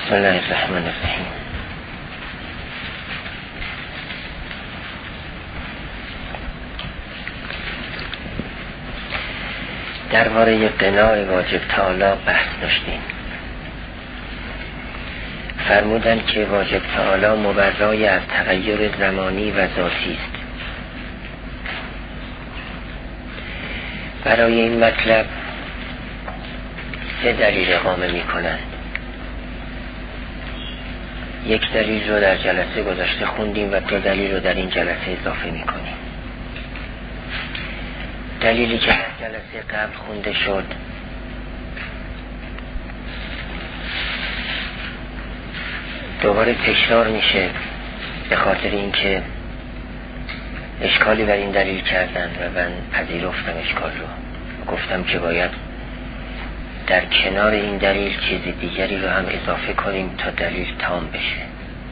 بسم الله الرحمن الرحیم. درباره قناع واجب تعالی بحث داشتیم. فرمودند که واجب تعالی مبرای از تغییر زمانی و ذاتی است. برای این مطلب 3 دلیل اقامه می کنند. یک دلیل رو در جلسه گذشته خوندیم و 2 دلیل رو در این جلسه اضافه می کنیم. دلیلی که در جلسه قبل خونده شد دوباره تکرار میشه، به خاطر اینکه اشکالی بر این دلیل کردن و من پذیرفتم اشکال رو. گفتم که باید در کنار این دلیل چیز دیگری رو هم اضافه کنیم تا دلیل تام بشه.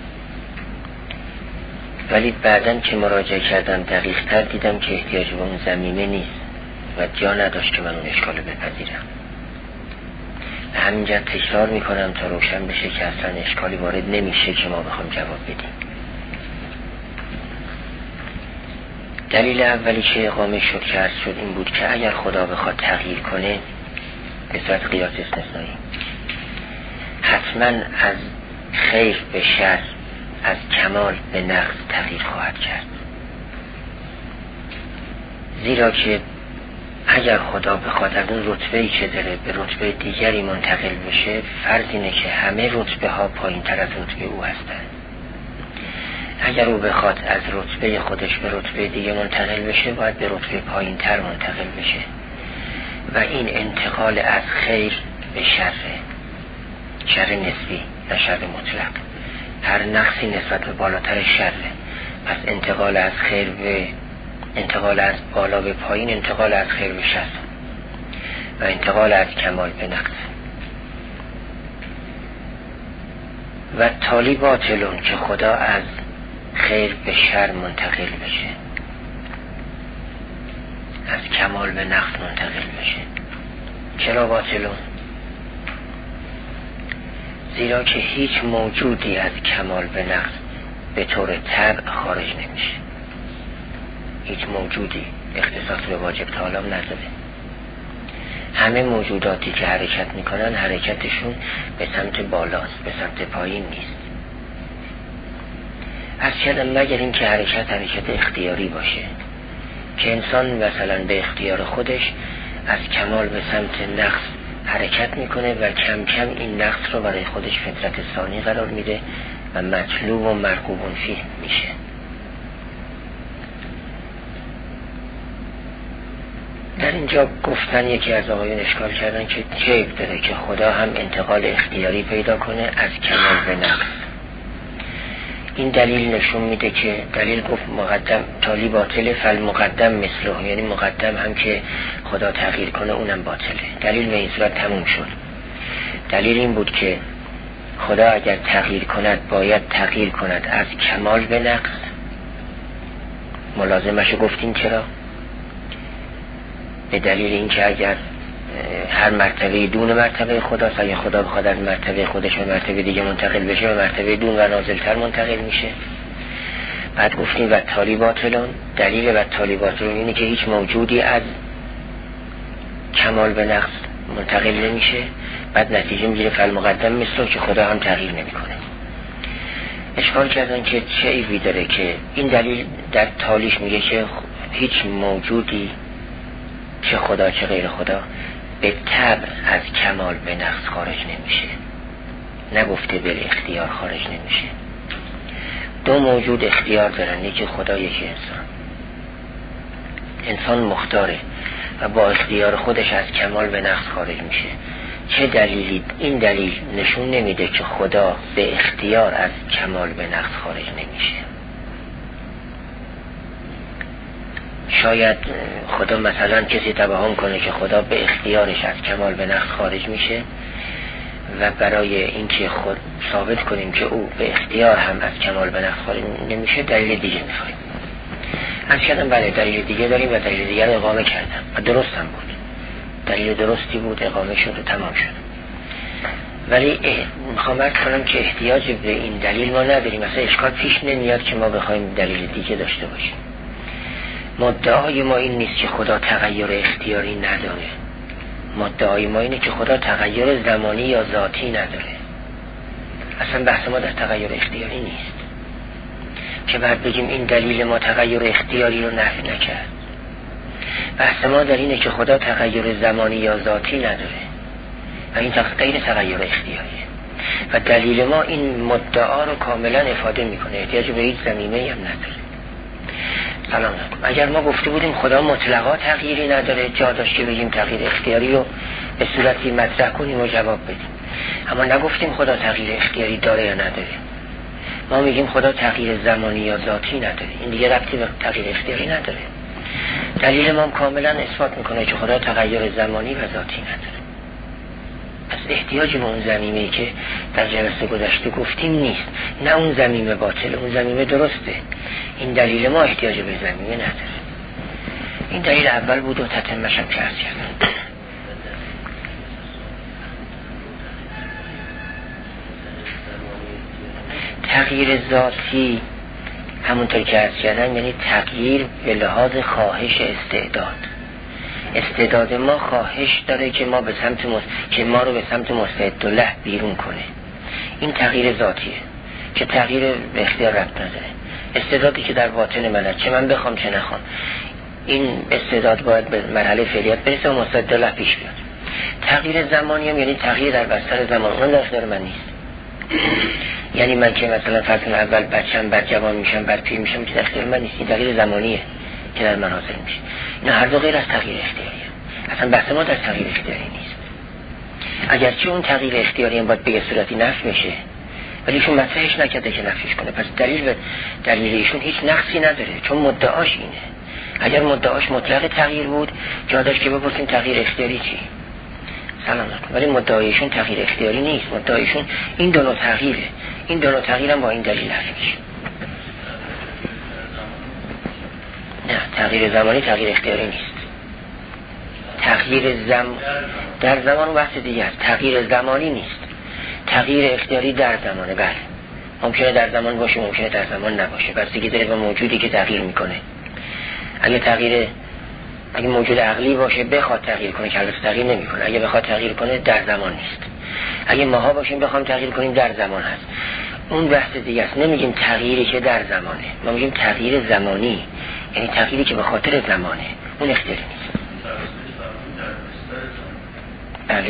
ولی بعدن که مراجعه کردم دقیق تر دیدم که احتیاج به اون ضمیمه نیست و جا نداشت که من اون اشکال رو بپذیرم. همینجا تکرار میکنم تا روشن بشه که اصلا اشکالی وارد نمیشه که ما بخوام جواب بدیم. دلیل اولی که اقامه شد که عرض شد این بود که اگر خدا بخواد تغییر کنه به صورت قیاس استثنایی حتما از خیر به شر، از کمال به نقص تغییر خواهد کرد. زیرا که اگر خدا بخواد از اون رتبه‌ای که داره به رتبه دیگری منتقل بشه، فرض اینه که همه رتبه ها پایین تر از رتبه او هستن. اگر او بخواد از رتبه خودش به رتبه دیگه منتقل بشه، باید به رتبه پایین تر منتقل بشه و این انتقال از خیر به شر نسبی نه شر مطلق. هر نقصی نسبت به بالاتر شره. پس انتقال از خیر به انتقال از بالا به پایین، انتقال از خیر به شر و انتقال از کمال به نقص. و تالی باطلون که خدا از خیر به شر منتقل بشه، از کمال به نقص منتقل بشه. چرا باطلون؟ زیرا که هیچ موجودی از کمال به نقص به طور طبع خارج نمیشه. هیچ موجودی اختصاص به واجب تعالی نداره. همه موجوداتی که حرکت میکنن حرکتشون به سمت بالاست، به سمت پایین نیست. از کردم مگر این که حرکت اختیاری باشه که انسان مثلا به اختیار خودش از کمال به سمت نقص حرکت میکنه و کم کم این نقص رو برای خودش فطرت ثانی قرار میده و مطلوب و مرغوب فیه میشه. در اینجا گفتن یکی از آقایون اشکال کردن که جیب داره که خدا هم انتقال اختیاری پیدا کنه از کمال به نقص. این دلیل نشون میده که دلیل گفت مقدم تالی باطله فالمقدم مثله، یعنی مقدم هم که خدا تغییر کنه اونم باطله. دلیل به این صورت تموم شد. دلیل این بود که خدا اگر تغییر کند باید تغییر کند از کمال به نقص. ملازمشو گفتیم چرا؟ به دلیل اینکه اگر هر مرتبه دون مرتبه خداست، اگر خدا بخواد از مرتبه خودش به مرتبه دیگه منتقل بشه، به مرتبه دون و نازلتر منتقل میشه. بعد گفتیم و تالی باطلون. دلیل و تالی باطلون اینه که هیچ موجودی از کمال به نقص منتقل نمیشه. بعد نتیجه میگیره فالمقدم مثل که خدا هم تغییر نمیکنه. اشکال کردن که چه ایوی داره که این دلیل در تالیش میگه که هیچ موجودی چه خدا چه غیر خدا به طبع از کمال به نقص خارج نمیشه. نگفته به اختیار خارج نمیشه. 2 موجود اختیار دارن، یکی خدا یکی انسان. انسان مختاره و با اختیار خودش از کمال به نقص خارج میشه. چه دلیلی؟ این دلیل نشون نمیده که خدا به اختیار از کمال به نقص خارج نمیشه. شاید خدا مثلا کسی توهم کنه که خدا به اختیارش از کمال به نقص خارج میشه و برای اینکه خود ثابت کنیم که او به اختیار هم از کمال به نقص خارج نمیشه دلیل دیگه میخوایم. از کردم بله دلیل دیگه داریم و دلیل دیگر اقامه کردم و درست هم بود. دلیل درستی بود، اقامه شد و تمام شد. ولی میخوام عرض کنم که احتیاج به این دلیل ما نداریم. مثلا اشکال پیش نمیاد که ما بخوایم دلیل دیگه داشته باشیم. مدعای ما این نیست که خدا تغییر اختیاری نداره. مدعای ما اینه که خدا تغییر زمانی یا ذاتی نداره. اصلا بحث ما در تغییر اختیاری نیست که بعد بگیم این دلیل ما تغییر اختیاری رو نفی نکرد. بحث ما در اینه که خدا تغییر زمانی یا ذاتی نداره و این غیر تغییر اختیاریه و دلیل ما این مدعا رو کاملا افاده میکنه، احتیاج به هیچ ضمیمه‌ای هم نداره. سلام علیکم. اگر ما گفته بودیم خدا مطلقا تغییری نداره، جا داشت که بگیم تغییر اختیاری رو به صورتی مطرح کنیم و جواب بدیم، اما نگفتیم خدا تغییر اختیاری داره یا نداره. ما میگیم خدا تغییر زمانی یا ذاتی نداره، این دیگه ربطی به تغییر اختیاری نداره. دلیل ما کاملا اثبات میکنه که خدا تغییر زمانی و ذاتی نداره. پس احتیاج به اون ضمیمه‌ای که در جلسه گذشته گفتیم نیست. نه اون ضمیم باطل، اون ضمیم درسته. این دلیل ما احتیاج به ضمیمه نداره. این دلیل اول بود و تتمش هم که عرض کردم. تغییر ذاتی همونطور که عرض کردم یعنی تغییر به لحاظ خواهش استعداد ما خواهش داره که ما به سمت که ما رو به سمت مستعدالله بیرون کنه. این تغییر ذاتیه که تغییر به اختیار ربط نداره. استعدادی که در باطن منه، چه من بخوام چه نخوام، این استعداد باید به مرحله فعلیت برسه و مستعدالله پیش بیاد. تغییر زمانی هم یعنی تغییر در بستر زمان، اون در اختیار من نیست. یعنی من که مثلا فرض کنم اول بچم، بعد جوان میشم، بعد پیر میشم، که در اختیار من نیست. این تغییر زمانیه که در من حاصل میشه. اینا هر دو غیر از تغییر اختیاریه. اصلا بحث ما در تغییر اختیاری نیست. اگرچه اون تغییر اختیاری هم باید به صورتی نفی میشه، ولی ایشون مطرحش نکرده که نفیش کنه. پس دلیل ایشون هیچ نقصی نداره، چون مدعاش اینه. اگر مدعاش مطلق تغییر بود، جا داشت که بپرسیم تغییر اختیاری چی؟ سلام علیکم. ولی مدعایشون تغییر اختیاری نیست. مدعایشون این دو نوع تغییره. این دو نوع تغییر هم با این دلیل نفی میشه. نه، تغییر زمانی تغییر اختیاری نیست. تغییر در زمان بحث دیگه است. تغییر زمانی نیست. تغییر اختیاری در زمانه. بله، ممکنه در زمان باشه، ممکنه در زمان نباشه. بس دیگه داره به موجودی که تغییر میکنه. اگه موجود عقلی باشه بخواد تغییر کنه که البته تغییر نمیکنه. اگه بخواد تغییر کنه در زمان نیست. اگه ماها باشیم بخوام تغییر کنیم در زمان هست. اون بحث دیگه است. نمیگیم تغییری که در زمانه، ما میگیم تغییر زمانی، یعنی تغییری که به خاطر زمانه. اون اختیاری نیست. بله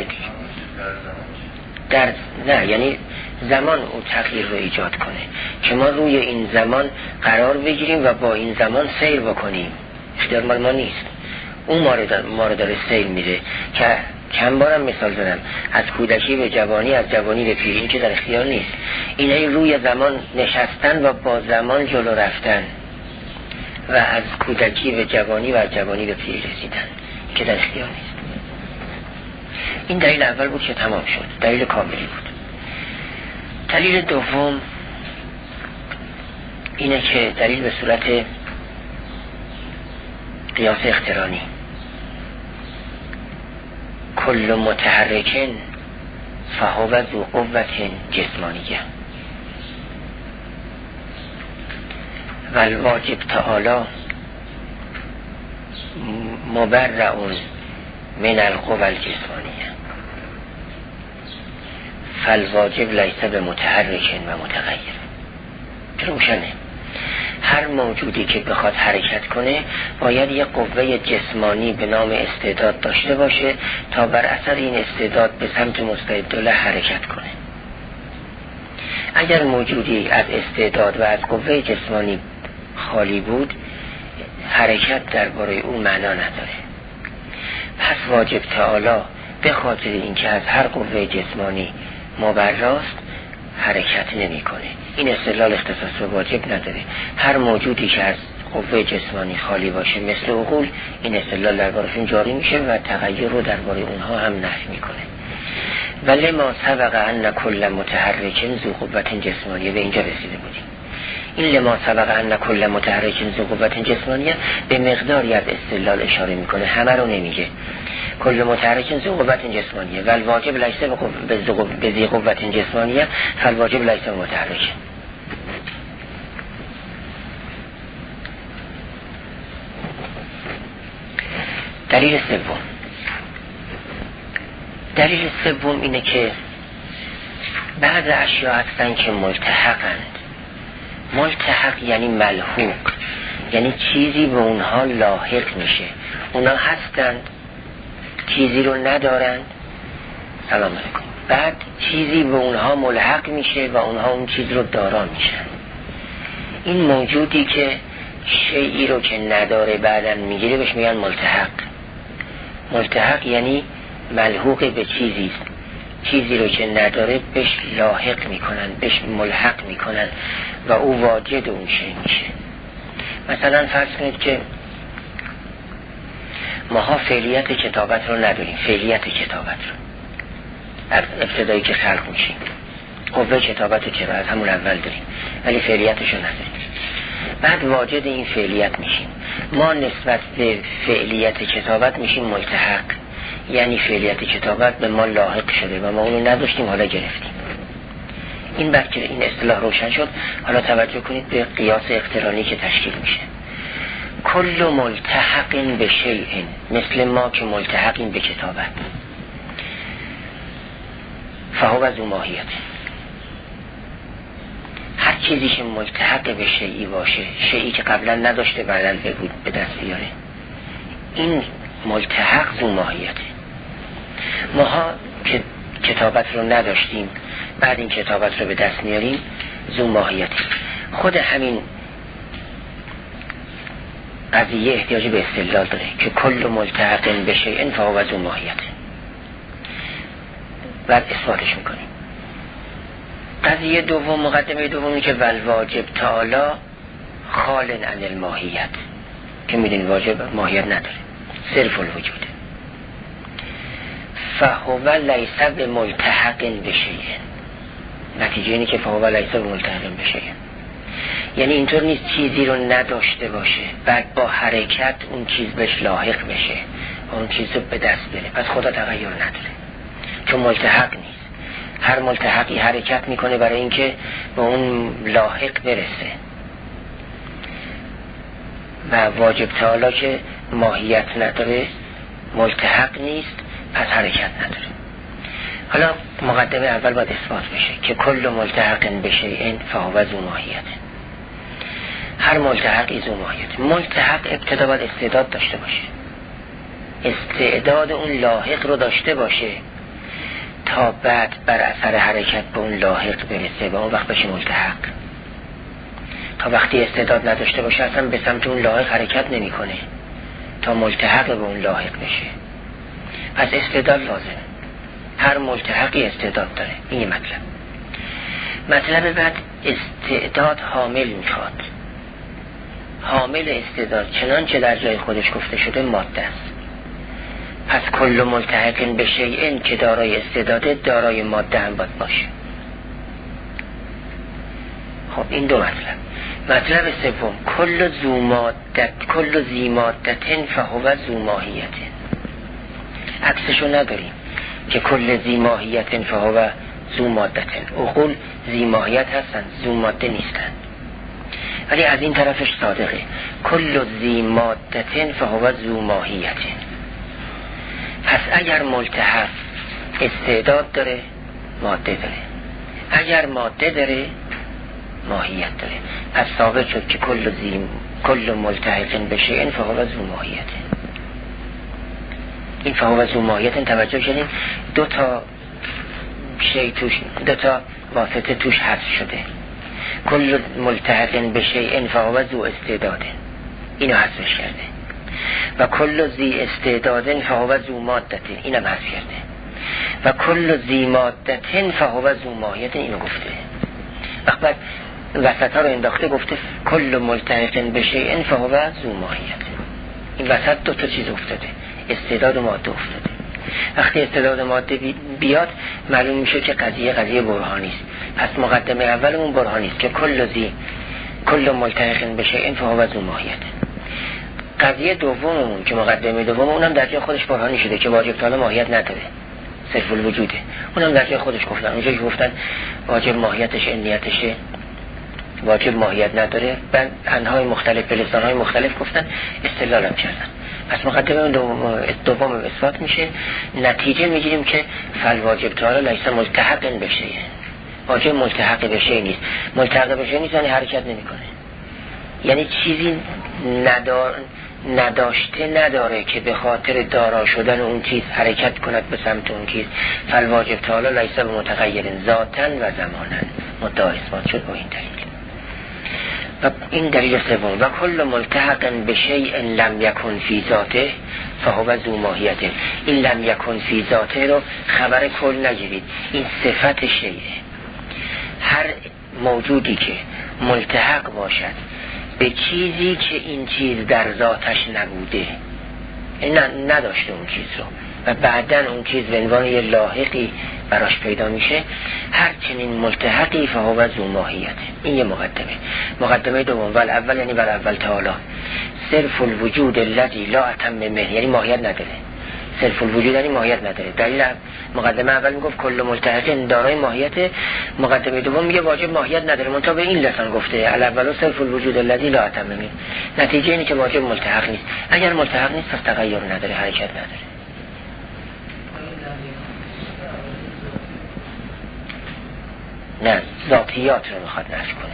نه، یعنی زمان او تغییر رو ایجاد کنه که ما روی این زمان قرار بگیریم و با این زمان سیر بکنیم. اختیار مال ما نیست. اون ما رو داره سیر میره که چند بارم مثال زدم، از کودکی به جوانی، از جوانی به پیری، این که در اختیار نیست. اینه روی زمان نشستن و با زمان جلو رفتن و از کودکی به جوانی و از جوانی به پیری رسیدن که در اختیار نیست. این دلیل اول بود که تمام شد، دلیل کاملی بود. دلیل دوم اینه که دلیل به صورت قیاس اقترانی، کل متحرکن فهو ذو قوة جسمانیه و الواجب تعالی مبرعون من القوى الجسمانیه فالواجب لیس به متحرکن و متغیر. روشنه، هر موجودی که بخواد حرکت کنه باید یک قوه جسمانی به نام استعداد داشته باشه تا بر اثر این استعداد به سمت مستعدالله حرکت کنه. اگر موجودی از استعداد و از قوه جسمانی خالی بود، حرکت درباره او معنا نداره. پس واجب تعالی به خاطر اینکه از هر قوه جسمانی مبراست حرکت نمی کنه. این استدلال اختصاص به واجب نداره. هر موجودی که از قوه جسمانی خالی باشه مثل عقول، این استدلال دربارشون جاری میشه و تغییر رو درباره اونها هم نفی میکنه. ولی ما سبق ان کل متحرک ذو قوة جسمانیه، به اینجا رسیده بودیم. این لما سبق ان کل متحرک ذو قوة جسمانیه به مقداری از استدلال اشاره میکنه، همه رو نمیگه. کل متحرک ذو قوت جسمانیه و الواجب لیس به ذی قوت جسمانیه فالواجب لیس متحرک. دلیل سوم اینه که بعض اشیاء هستن که ملتحقند. ملتحق یعنی ملحوق، یعنی چیزی به اونها لاحق میشه. اونها هستند، چیزی رو ندارند، سلام علیکم، بعد چیزی به اونها ملحق میشه و اونها اون چیز رو دارا میشن. این موجودی که شیئی رو که نداره بعداً میگیره بهش میگن ملتحق. ملتحق یعنی ملحوق به چیزی، چیزی رو که نداره بهش لاحق میکنن، بهش ملحق میکنن و او واجد اون شی میشه. مثلا فرض کنید که ماها فعلیت کتابت رو نداریم، فعلیت کتابت رو از ابتدایی که خلق میشیم، قوه کتابت رو چرا از همون اول داریم ولی فعلیتش رو نداریم، بعد واجد این فعلیت میشیم. ما نسبت به فعلیت کتابت میشیم ملتحق، یعنی فعلیت کتابت به ما لاحق شده و ما اونو نداشتیم حالا گرفتیم. این بعد که این اصطلاح روشن شد، حالا توجه کنید به قیاس اقترانی که تشکیل میشه. کل ملتحق به شیء، مثل ما که ملتحقیم به کتابت، فهو ذو ماهیت. هر چیزی که ملتحق به شیئی باشه، شیئی که قبلا نداشته بعداً به دست بیاره، این ملتحق ذو ماهیته. ماها که کتابت رو نداشتیم بعد این کتابت رو به دست میاریم، ذو ماهیته. خود همین قضیه احتیاج به استدلال داره که کل ملتحق به شیء فهو ذو ماهیته. بعد اثباتش میکنیم. قضیه دوم، مقدمه دومی که والواجب تعالی خال عن الماهیت، که میدونی واجب ماهیت نداره، صرف الوجود. فهو لیس بملتحق به شیء، نتیجه اینه که فهو لیس بملتحق به شیء، یعنی اینطور نیست چیزی رو نداشته باشه بعد با حرکت اون چیز بهش لاحق بشه و اون چیز رو به دست بره. پس خدا تغییر نداره چون ملتحق نیست. هر ملتحقی حرکت میکنه برای اینکه به اون لاحق برسه و واجب تعالی که ماهیت نداره، ملتحق نیست، پس حرکت نداره. حالا مقدمه اول باید اثبات بشه که کل ملتحق به شیء فهو ذو ماهیت. هر ملتحقی ذو ماهیت. ملتحق ابتدا باید استعداد داشته باشه، استعداد اون لاحق رو داشته باشه تا بعد بر اثر حرکت به اون لاحق برسه و اون وقت بشه ملتحق. تا وقتی استعداد نداشته باشه اصلا به سمت اون لاحق حرکت نمی کنه تا ملتحق به اون لاحق بشه. پس استعداد لازم، هر ملتحقی استعداد داره. این مطلب بعد استعداد حامل میخواد. حامل استعداد چنانچه در جای خودش گفته شده ماده است. پس کل ملتحق به شیء که دارای استعداده دارای ماده هم باید باشه. خب این دو مطلب سوم، کل ذی مادت فهو ذو ماهیت. عکسشو نداریم که کل ذی ماهیت فهو ذو مادت. عقول ذی ماهیت هستن، ذو ماده نیستن. ولی از این طرفش صادقه، کل ذی مادت فهو ذو ماهیت. پس اگر ملتحق استعداد داره ماده داره، اگر ماده داره ماهیت داره. پس ثابت شد که کل ملتحق به شیء فهو ذو ماهیت. این فهو ذو ماهیت توجه کردین دو تا شیء توش، دو تا واسطه توش حذف شده. کل ملتحق به شیء فهو ذو استعداد، اینو حذفش کرده. و کل ذی استعداد فهو ذو مادت، اینم حذف کرده. و کل ذی مادت فهو ذو ماهیت، اینو گفته. وقت وسط ها رو انداخته گفته کل ملتحق به شیء فهو ذو ماهیت. این وسط دو تا چیز افتاده، استعداد و ماده افتاده. وقتی استعداد و ماده بیاد معلوم میشه که قضیه برهانی است. پس مقدمه اولمون برهانی است که کل ملتحق به شیء فهو ذو ماهیت. قضیه دوممون که مقدمه دوم، اونم در جای خودش برهانی شده که واجب تعالی ماهیت نداره، صرف الوجوده. اونم در جای خودش گفتن، اونجا که گفتن واجب ماهیتش علمیتشه، واجب ماهیت نداره، بعد انهای مختلف به لسانهای مختلف گفتن، استدلالم کردن. پس مقدمه دوم اثبات میشه، نتیجه میگیریم که فالواجب تعالی لیس ملتحق بشه، واجب ملتحق بشه نیست. ملتحق بشه نیست یعنی حرکت نمیکنه، یعنی چیزی نداشته نداره که به خاطر دارا شدن اون چیز حرکت کند به سمت اون چیز. فالواجب تعالی لیس بمتغیر ذاتاً و زماناً، مدعا اثبات شد با این دلیل. و این دلیل سوم، و کل ملتحق بشیء لم یکن فی ذاته فهو ذو ماهیته. این لم یکن فی ذاته رو خبر کل نگیرید، این صفت شیء. هر موجودی که ملتحق باشد به چیزی که این چیز در ذاتش نبوده، نداشته اون چیز رو و بعدن اون چیز به عنوان یه لاحقی براش پیدا میشه، هر چنین ملتحقی فهو ذو ماهیته. این یه مقدمه دوم. ول اول یعنی ول اول تعالی صرف الوجود الذی لا اتم منه، یعنی ماهیت نداره. صرف الوجود یعنی ماهیت نداره. دلیل مقدمه اول میگفت کل ملتحق دارای ماهیت، مقدمه دوم میگه واجب ماهیت نداره، منتها به این لسان گفته الاول صرف الوجود الذی لا اتم منه. نتیجه اینه که واجب ملتحق نیست. اگر ملتحق نیست پس تغییر نداره، حرکت نداره. نه، ذاتیات رو میخواد نفی کنه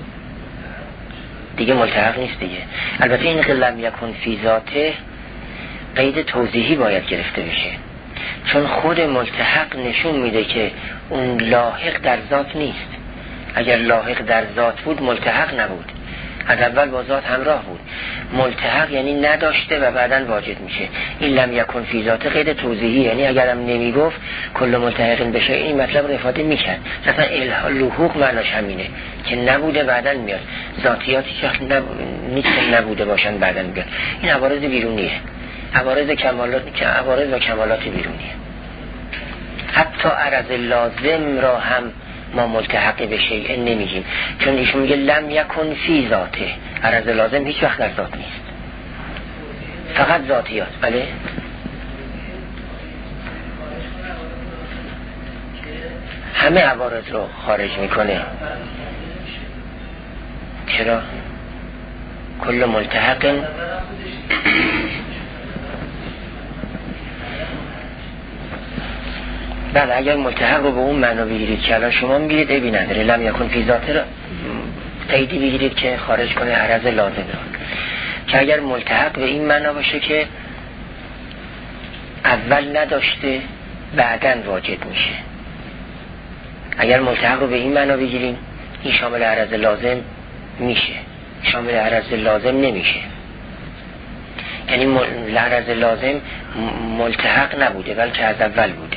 دیگه، ملتحق نیست دیگه. البته این که لم یکن فی ذاته قید توضیحی باید گرفته بشه، چون خود ملتحق نشون میده که اون لاحق در ذات نیست. اگر لاحق در ذات بود ملتحق نبود، از اول با ذات همراه بود. ملتحق یعنی نداشته و بعداً واجد میشه. این لم یکن فی ذاته قید توضیحی، یعنی اگرم نمیگفت کل ملتحق بشه این مطلب رو افاده میکرد. مثلا الحوق معناش همینه که نبوده بعداً میاد، ذاتیاتی که نیست نبوده باشن بعداً میاد. این عوارض بیرونیه، عوارض و کمالات بیرونیه. حتی عرض لازم را هم ما ملتحق به شیء نمیگیم، چون ایشون میگه لم یکن فی ذاته. عرض لازم هیچ وقت در ذات نیست، فقط ذاتیات. بله همه عوارض رو خارج میکنه. چرا؟ کل ملتحق بله، اگر ملتحق رو به اون معنا بگیرید که الان شما میگیرید عیبی نداره. لم یکن فی ذاته رو قیدی بگیرید که خارج کنه عرض لازم رو، که اگر ملتحق به این معنا باشه که اول نداشته بعداً واجد میشه. اگر ملتحق رو به این معنا بگیریم این شامل عرض لازم میشه، شامل عرض لازم نمیشه. یعنی عرض لازم ملتحق نبوده بلکه از اول بوده.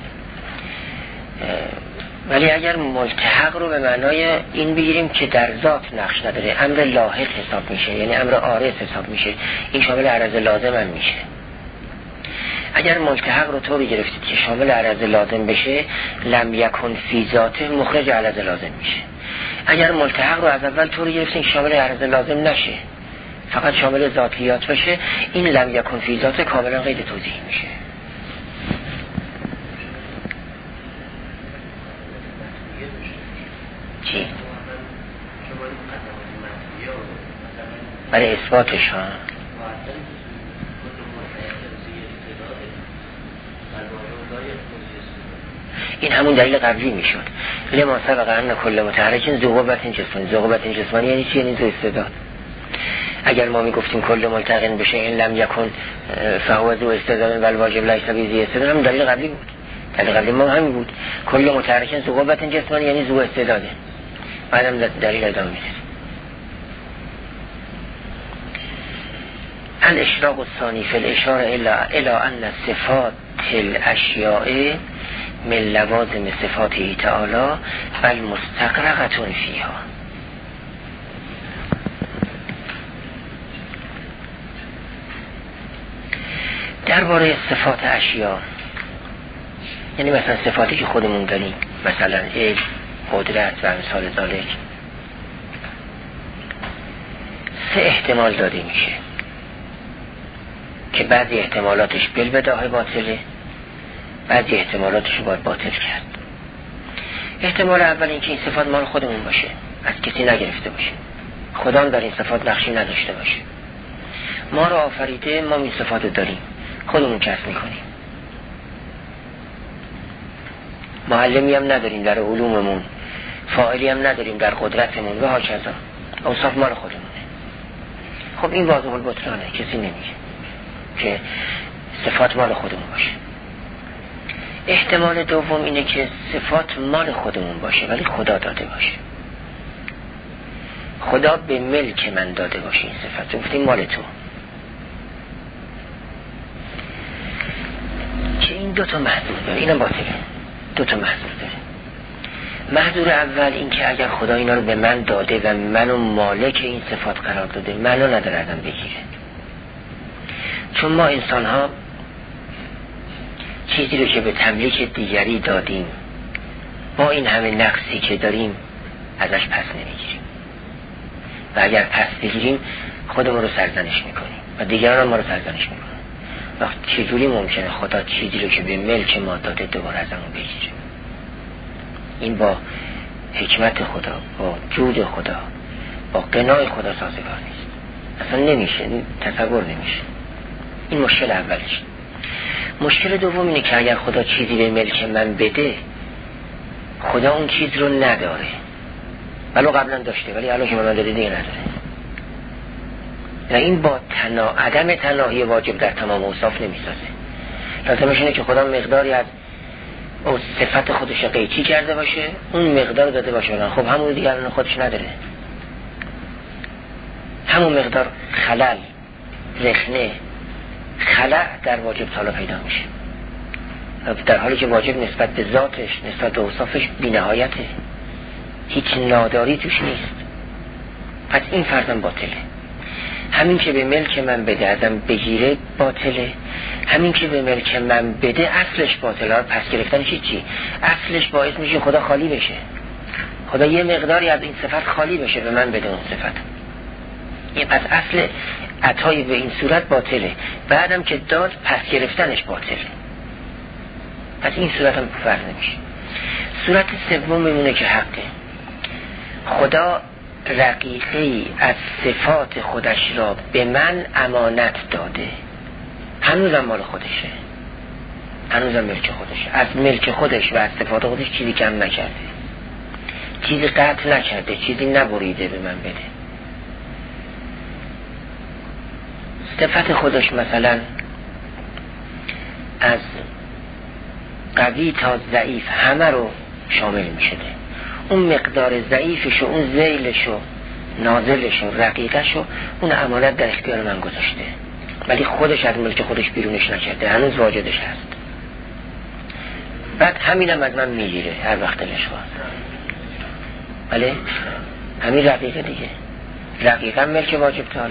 ولی اگر ملتحق رو به معنای این بگیریم که در ذات نقش نداره، امر لاحق حساب میشه، یعنی امر عارض حساب میشه، این شامل عرض لازم هم میشه. اگر ملتحق رو طوری گرفتید که شامل عرض لازم بشه، لم یکن فی ذاته مخرج عرض لازم میشه. اگر ملتحق رو از اول طوری گرفتید که شامل عرض لازم نشه، فقط شامل ذاتیات بشه، این لم یکن فی ذاته کاملا غیر توضیحی میشه. چی؟ برای اثباتش ها. این همون دلیل قبلی میشد. لما سبق ان کل متحرک ذو قوة جسمانی. ذو قوة جسمانی یعنی چی؟ یعنی ذو استعداد. اگر ما میگفتیم کل ملتحق بشه این لم یکن فهو ذو استعداد و الواجب لیس بذی استعداد، هم دلیل قبلی بود. دلیل قبلی ما همین بود، کل متحرک ذو قوة جسمانی یعنی ذو استعداده. بعدم دلیل ادامه میده. الاشراق الثانی فی الاشاره الى ان صفات الاشیاء من لوازم صفاته تعالی بل مستغرقة فیها. درباره صفات اشیاء، یعنی مثلا صفاتی که خودمون داریم، مثلا علم، قدرت و امثال ذالک، سه احتمال داده میشه. که بعضی احتمالاتش بالبداهه باطله، بعضی احتمالاتش رو باید باطل کرد. احتمال اول این که این صفات مال خودمون باشه، از کسی نگرفته باشه، خدا هم در این صفات نقشی نداشته باشه. ما رو آفریده، ما این صفات رو داریم، خودمون کسب میکنیم. معلمی هم نداریم در علوممون، فاعلی هم نداریم در قدرتمون و هاکذا. اوصاف مال خودمونه. خب این واضح البطلانه، کسی نمیگه که صفات مال خودمون باشه. احتمال دوم اینه که صفات مال خودمون باشه ولی خدا داده باشه. خدا به ملک من داده باشه این صفت، گفتیم مال تو. که این دوتا محضور داره، اینم باطله. دوتا محضور داره. محضور اول این که اگر خدا اینا رو به من داده و منو مالک این صفات قرار داده، منو نداره ازم بگیره. چون ما انسان ها چیزی رو که به تملیک دیگری دادیم، با این همه نقصی که داریم ازش پس نمیگیریم و اگر پس بگیریم خودمون رو سرزنش میکنیم و دیگران هم ما رو سرزنش میکنیم. وقت چجوری ممکنه خدا چیزی رو که به ملک ما داده دوباره ازمون بگیره؟ این با حکمت خدا، با جود خدا، با قناع خدا سازگار نیست. اصلا نمیشه، تصور نمیشه. این مشکل اولش. مشکل دوم اینه که اگر خدا چیزی به ملک من بده، خدا اون چیز رو نداره، ولو قبلا داشته ولی الان که من داده دیگه نداره. و این با عدم تناهی واجب در تمام اوصاف نمیسازه. لازمش اینه که خدا مقداری از او صفت خودش قیچی کرده باشه، اون مقدار داده باشه. خب همون دیگه الان خودش نداره، همون مقدار خلل، رخنه، خلع در واجب تعالی پیدا میشه، در حالی که واجب نسبت به ذاتش، نسبت به اوصافش بی‌نهایته، هیچ ناداری توش نیست. پس این فرضم باطله. همین که به ملک من بده ازم بگیره باطله، همین که به ملک من بده اصلش باطله. پس گرفتن چی؟ اصلش باعث میشه خدا خالی بشه، خدا یه مقداری از این صفت خالی بشه به من بده اون صفت. یه پس اصل عطای به این صورت باطله، بعدم که داد پس گرفتنش باطله. پس این صورت هم فرض نمیشه. صورت سوم میمونه که حقه. خدا رقیقی از صفات خودش را به من امانت داده، هنوزم مال خودشه، هنوزم ملک خودشه. از ملک خودش و از صفات خودش چیزی کم نکرده، چیزی قطع نکرده، چیزی نبریده به من بده. صفت خودش مثلا از قوی تا ضعیف همه رو شامل می شده. اون مقدار ضعیفش و اون ذیلش و نازلش و رقیقش و اون امانت در اختیار من گذاشته، ولی خودش از ملک خودش بیرونش نکرده، هنوز واجدش هست. بعد همینم از من میگیره هر وقت دلش خواست. بله همین رقیقه دیگه. رقیقا ملک واجب تعالی،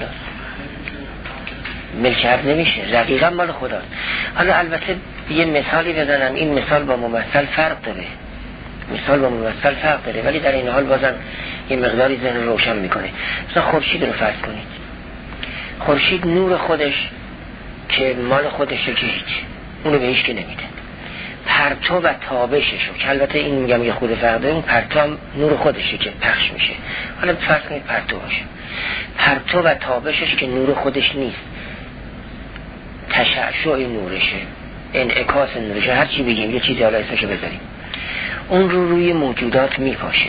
ملک عبد نمیشه، رقیقا مال خداست. حالا البته یه مثالی بزنم، این مثال با ممثل فرق داره، مثال با ممثل فرق داره، ولی در این حال بازم یه مقداری ذهن روشن میکنه. مثلا خورشید رو فرض کنید. خورشید نور خودش که مال خودشه که هیچ، اونو به هیچ که نمیده. پرتو و تابششو که البته این میگم یه خود فرق داره، اون پرتو هم نور خودشه که پخش میشه. حالا فرض کنید پرتو باشه، پرتو و تابشش که نور خودش نیست، تشعشع نورشه، انعکاس نورشه، هر چی بگیم یه چیزی حالا اسمشو بذاریم، اون رو روی موجودات میپاشه،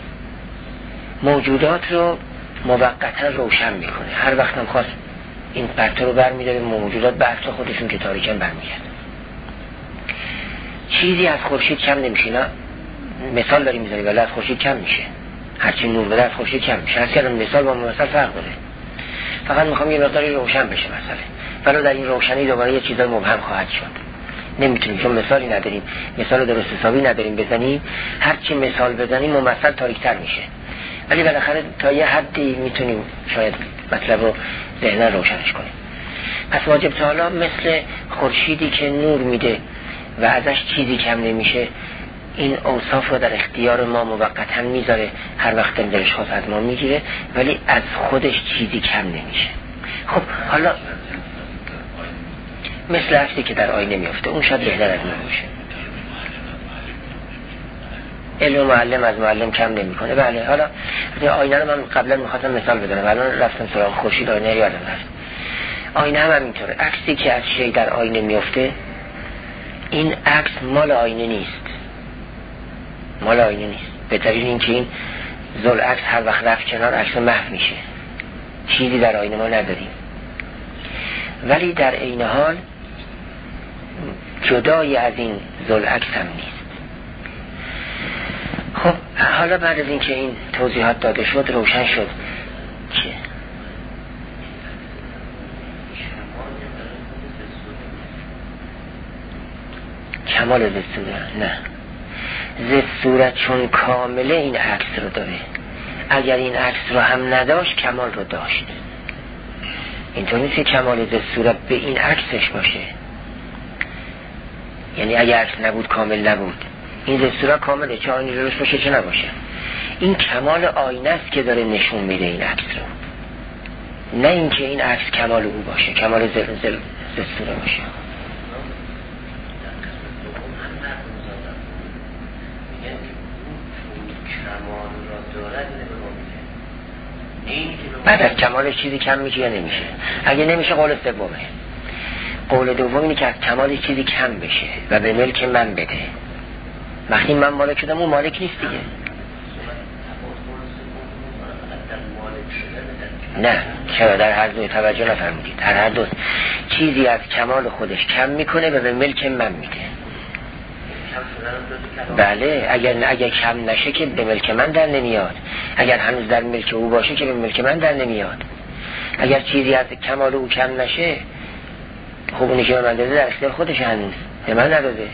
موجودات رو موقتا روشن میکنه. هر وقت هم خواست این پرتو رو برمیداره، موجودات به اصل خودشون که تاریکن برمیگرد. چیزی از خورشید کم نمیشه، نه مثال داریم میذاریم ولی از خورشید کم میشه، هرچی نور بده از خورشید کم میشه. هر کردم مثال با مثال فرق داره، فقط میخوام یه مقداری روشن بشه مسئله، ولی در این روشنی دوباره یه چیزای مبهم خواهد شد. نمیتونیم چون مثالی نداریم، مثال درست حسابی نداریم بزنیم، هرچی مثال بزنیم ممثل تاریک‌تر میشه، ولی بالاخره تا یه حدی میتونیم شاید مطلب رو ذهن روشنش کنیم. پس واجب تعالی مثل خورشیدی که نور میده و ازش چیزی کم نمیشه، این اوصاف رو در اختیار ما موقتا میذاره، هر وقت دلش خواست از ما میگیره، ولی از خودش چیزی کم نمیشه. خب حالا مثل عکسی که در آینه میفته، اون شاید بهتر از این باشه. علم معلم از معلم کم نمیکنه. بله، حالا آینه رو من قبلا میخواستم مثال بزنم، الان رفتم سراغ خورشید، آینه یادم رفت. آینه هم همینطوره، عکسی که از شی در آینه میفته، این عکس مال آینه نیست، مال آینه نیست، به دلیل اینکه این ذل عکس هر وقت رفت کنار عکس محو میشه، چیزی در آینه ما نداریم. ولی در عین حال جدای از این ذل عکس هم نیست. خب حالا بعد از اینکه این توضیحات داده شد، روشن شد که کمال ذات صورت، نه، ذات صورت چون کامله این عکس رو داره، اگر این عکس رو هم نداشت کمال رو داشت. اینطور نیست که کمال ذات صورت به این عکسش باشه، یعنی اگر عکس نبود کامل نبود. این ذات صورت کامله، چه آینه درست باشه چه نباشه. این کمال آینه است که داره نشون میده این عکس رو، نه اینکه این عکس کمال او باشه، کمال ذات صورت باشه. بعد از کمالش چیزی کم میشه یا نمیشه؟ اگه نمیشه قول سومه. قول دوم اینه که از کمالش چیزی کم بشه و به ملک من بده. وقتی من مالک شدم اون مالک نیست دیگه. نه، چرا؟ در هر دو توجه نفرمودید، در هر دو چیزی از کمال خودش کم میکنه و به ملک من میده. بله، اگر کم نشه که به ملک من در نمیاد، اگر هنوز در ملک او باشه که به ملک من در نمیاد. اگر چیزی از کمال او کم نشه، خب اونی که به من داده در اختیار خودش، هنوز به من نداده.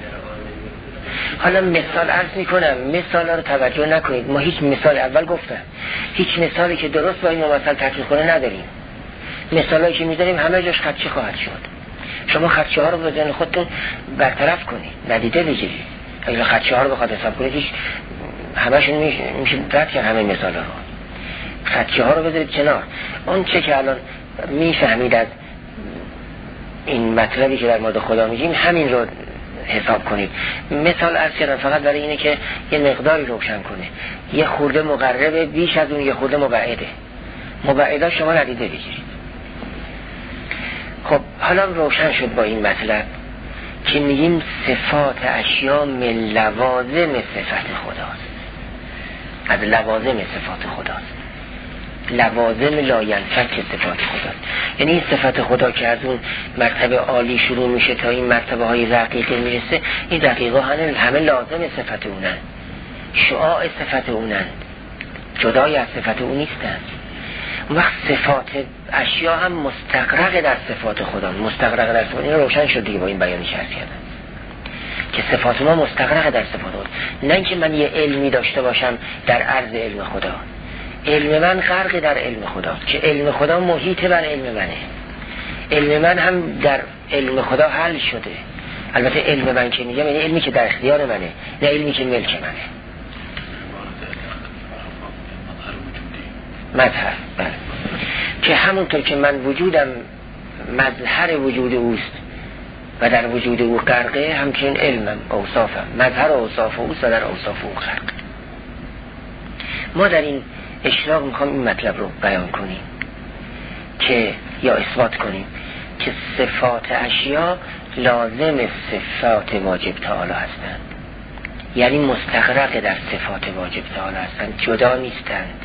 حالا مثال عرض میکنم، مثال ها رو توجه نکنید. ما هیچ مثال، اول گفتم هیچ مثالی که درست با این مثال تطبیق کنه نداریم. مثالایی که میذاریم همه جاش خدشه خواهد شد. شما خدشه ها رو به ذهن خودتون برطرف کنید، ندیده بگیرید. اگر خدشه ها رو بخواد حساب کنید، هیچ همشون میشه رد کرد همه مثال ها رو. خدشه ها رو بذارید کنار. اون چه که الان میفهمید از این مطلبی که در مورد خدا میگیم، همین رو حساب کنید. مثال عرض کردم فقط برای اینه که یه مقداری روشن کنه. یه خورده مقربه، بیش از اون یه خورده مبعده. مبعده شما ندیده بگیرید. خب حالا روشن شد با این مطلب که میگیم صفات اشیا من لوازم صفت خداست، از لوازم صفات خداست، لوازم لاینفک صفات خداست. یعنی این صفت خدا که از اون مرتبه عالی شروع میشه تا این مرتبه های دقیقه میرسه، این دقیقه همه لازم صفت اونن، شعاع صفت اونن، جدای از صفت اون نیستن. وقت صفات اشیا هم مستغرق در صفات خدا، مستغرق در صفات. این روشن شد دیگه با این بیانی که عرض کردم که صفات ما مستغرق در صفات خدا. نه اینکه من یه علمی داشته باشم در عرض علم خدا، علم من غرق در علم خدا، که علم خدا محیط بر علم منه. علم من هم در علم خدا حل شده. البته علم من که میگم یعنی علمی که در اختیار منه، نه علمی که ملک منه. مظهر، بله، که همونطور که من وجودم مظهر وجود اوست و در وجود او غرقه، همچنین علمم، اوصافم مظهر اوصاف اوست و در اوصاف او غرق. ما در این اشراق میخوام این مطلب رو بیان کنیم که یا اثبات کنیم که صفات اشیا لازم صفات واجب تعالی هستند، یعنی مستغرق در صفات واجب تعالی هستند، جدا نیستند،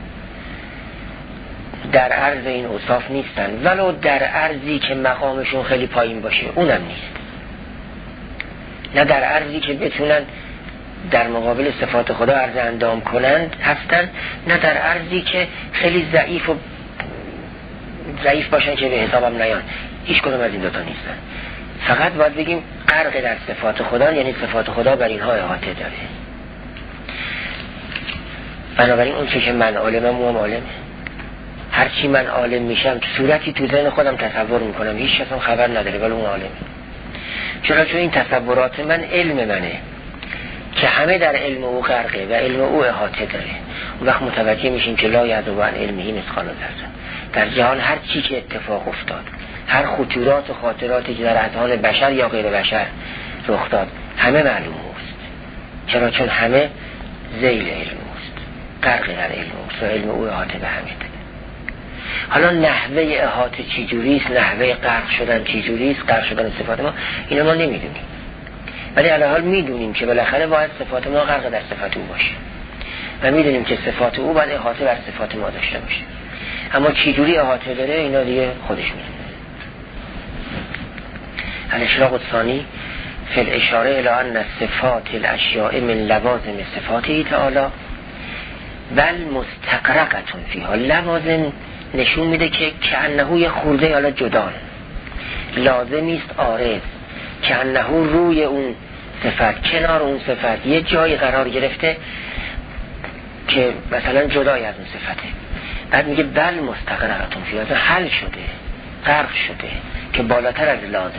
در عرض این اوصاف نیستند، ولو در عرضی که مقامشون خیلی پایین باشه اونم نیست، نه در عرضی که بتونن در مقابل صفات خدا عرض اندام کنند هستن، نه در عرضی که خیلی ضعیف باشن که به حسابم نیان. هیچ کدوم از این دوتا نیستن. فقط باید بگیم غرق در صفات خدا، یعنی صفات خدا بر اینها احاطه داره. بنابراین اون چه که من عالمم او عالمه. هرچی من عالم میشم صورتی تو ذهن خودم تصور میکنم، هیچ کس هم خبر نداره، ولی اون عالمه. چرا؟ چون این تصورات من علم منه که همه در علم او غرقه و علم او احاطه داره. اون وقت متوجه میشیم که لا یعزب عن علمه مثقال ذره. در جهان هر چی که اتفاق افتاد، هر خطورات و خاطراتی که در اذهان بشر یا غیر بشر رخ داد همه معلوم اوست. چرا؟ چون همه ذیل علم اوست، غرق در علم اوست و علم او احاطه به همه ده. حالا نحوه احاطه چی جوریست، نحوه غرق شدن چی جوریست، غرق شدن صفات ما، اینا ما نمیدونیم، ولی علی حال میدونیم که بالاخره باید صفات ما غرق در صفات او باشه و میدونیم که صفات او باید احاطه بر صفات ما داشته باشه. اما چی جوری احاطه داره اینا دیگه خودش میدونه. الاشراق الثانی فی الاشاره الی ان صفات الاشیاء من لوازم صفاته تعالی بل مستقرقتون فیها. لوازم نشون میده که کأنه یه خورده حالا جدا لازمیست عارض، کأنه روی اون صفت کنار اون صفت یه جایی قرار گرفته که مثلا جدای از اون صفته. بعد میگه بل مستقرقتون فیها، حل شده، غرق شده که بالاتر از لازم.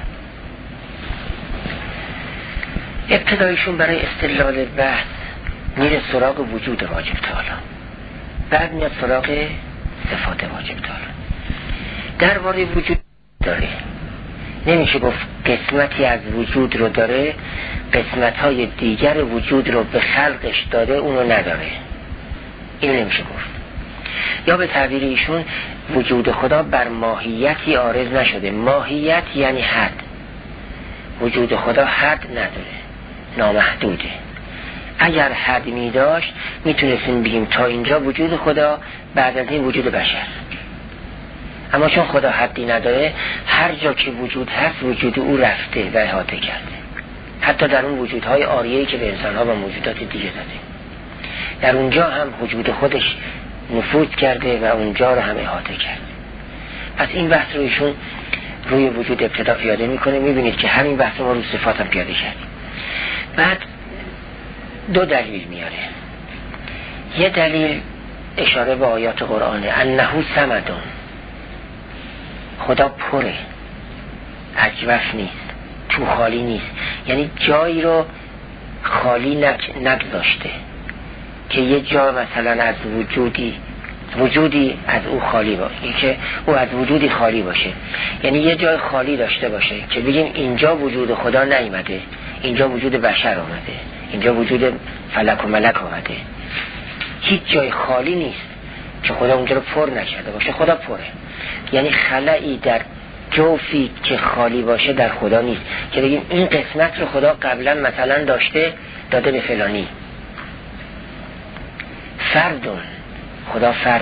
ابتدایشون برای استدلال بحث میره سراغ وجود واجب تعالی، بعد میاد سراغ صفات واجب تعالی. درباره وجود داره، نمیشه گفت قسمتی از وجود رو داره، قسمت‌های دیگر وجود رو به خلقش داده اونو نداره، اینو نمیشه گفت. یا به تعبیر ایشون وجود خدا بر ماهیتی عارض نشده. ماهیت یعنی حد، وجود خدا حد نداره، نامحدوده. اگر حد می داشت میتونستیم بگیم تا اینجا وجود خدا، بعد از این وجود بشر. اما چون خدا حدی نداره، هر جا که وجود هست وجود او رفته و احاطه کرده، حتی در اون وجودهای عاریه‌ای که به انسانها و موجودات دیگه داده، در اونجا هم وجود خودش نفوذ کرده و اونجا رو هم احاطه کرده. پس این بحث رو ایشون روی وجود ابتدا پیاده میکنه. میبینید که همین بحث ما رو صفات هم پیاده کردیم. بعد دو دلیل میاره. یه دلیل اشاره به آیات قرآنه، انه صمدون، خدا پره، اجوف نیست، تو خالی نیست، یعنی جایی رو خالی نگذاشته که یه جا مثلا از وجودی از او خالی باشه، که او از وجودی خالی باشه، یعنی یه جای خالی داشته باشه که بگیم اینجا وجود خدا نیامده، اینجا وجود بشر آمده، اینجا وجود فلک و ملک آمده. هیچ جای خالی نیست که خدا اونجا رو پر نکرده باشه. خدا پره، یعنی خلایی در جوفی که خالی باشه در خدا نیست که بگیم این قسمت رو خدا قبلا مثلا داشته داده به فلانی. فردون، خدا فرده.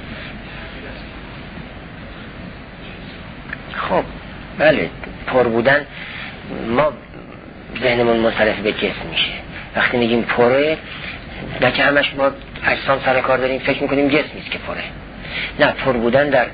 خب بله، پر بودن ما ذهنمون منصرف به جسم میشه. وقتی میگیم پره، نه که همش با اجسام سر کار داریم فکر میکنیم جسمیست که پره. نه، پر بودن در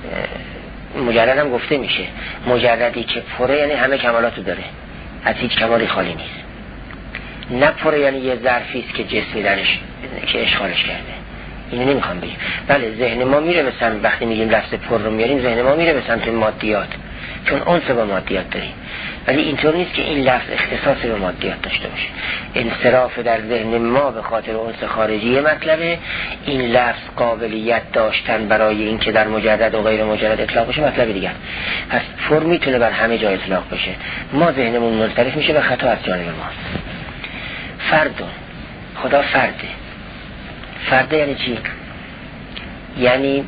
مجرد هم گفته میشه، مجردی که پره یعنی همه کمالاتو داره، از هیچ کمالی خالی نیست. نه پره یعنی یه ظرفیست که جسمی درش که اشغالش کرده. اینو نمیخوام بگیم. بله، ذهن ما میره به سمت، وقتی میگیم لفظ پر رو میاریم ذهن ما میره به سمت مادیات، چون انس با مادیات داریم. ولی اینطور نیست که این لفظ اختصاص به مادیات داشته باشه. انصراف در ذهن ما به خاطر انس خارجی مطلبه، این لفظ قابلیت داشتن برای این که در مجرد و غیر مجرد اطلاق بشه مطلب دیگر. پس پر میتونه بر همه جا اطلاق بشه. ما ذهنمون منصرف میشه و خطا از جانب ماست. فردون، خدا فرده. فرده یعنی چی؟ یعنی